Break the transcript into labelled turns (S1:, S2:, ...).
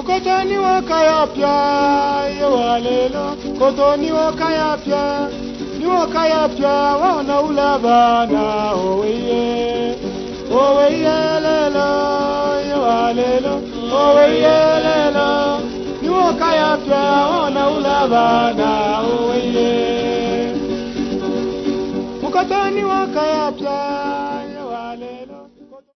S1: Mukotoni wakayapya yewalelo kotoni wakayapya ni wakayapya wana ulabana oweye lelo yewalelo oweye lelo ni wakayapya wana ulabana oweye Mukotoni wakayapya